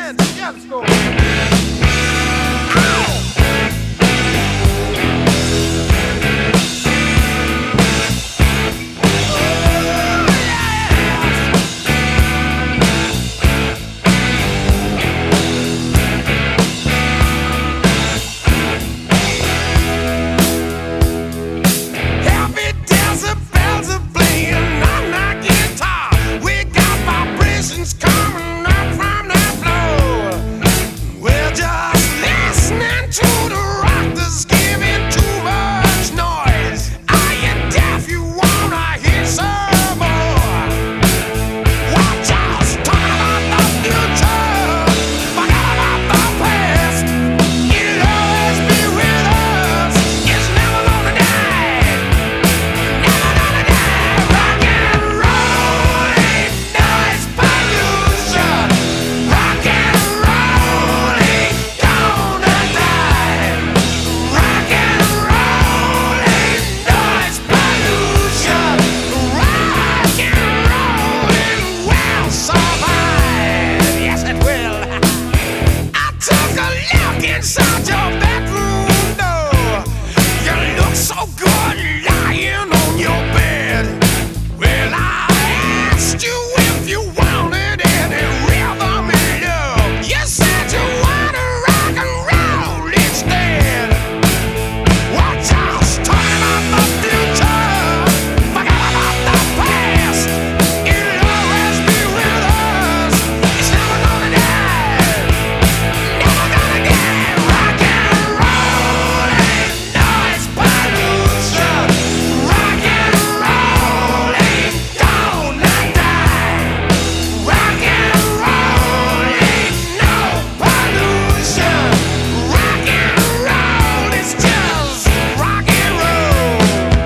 hands. Yeah, let's go. Happy desert bells are playing on my guitar. We got vibrations coming up from the floor. We're just listening to the rock that's giving too much noise. Are you deaf? You wanna hear some more? Watch out, talking about the future, forgot about the past. It'll always be with us. It's never gonna die. Never gonna die. Rock and roll ain't noise pollution. Rock and roll ain't gonna die. Rock and roll ain't noise pollution. Rock and rollin' will survive. Yes, it will. I took a look inside your bedroom door. You look so good lying on your bed. Well, I asked you if you wanted any rhythm and love. You said you wanted rock and roll instead. Watch out, talking about the future, forgot about the past. It'll always be with us. It's never gonna die. Never gonna die. Rock and roll ain't noise pollution. Rock and roll ain't gonna die. Rock and roll ain't no pollution. Rock and roll is just rock and roll.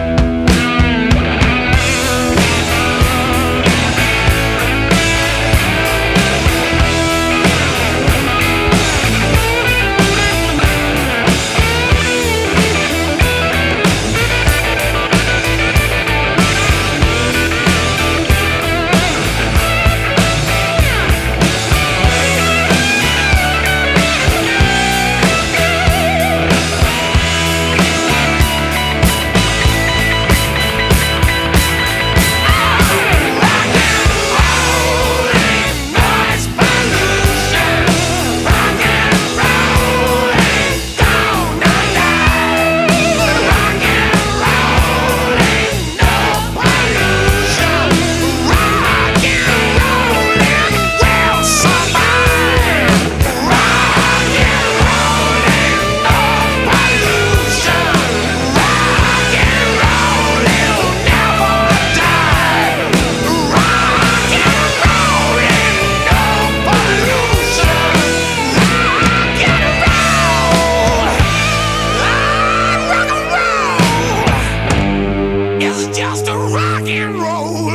Noise pollution. Rock and roll ain't gonna die. Rock and roll ain't no pollution. Rock and rollin' will survive. Rock and roll ain't no pollution. Rock and roll will never die. Rock and roll ain't no pollution. Rock and roll. Rock and roll. It's just a rock and roll.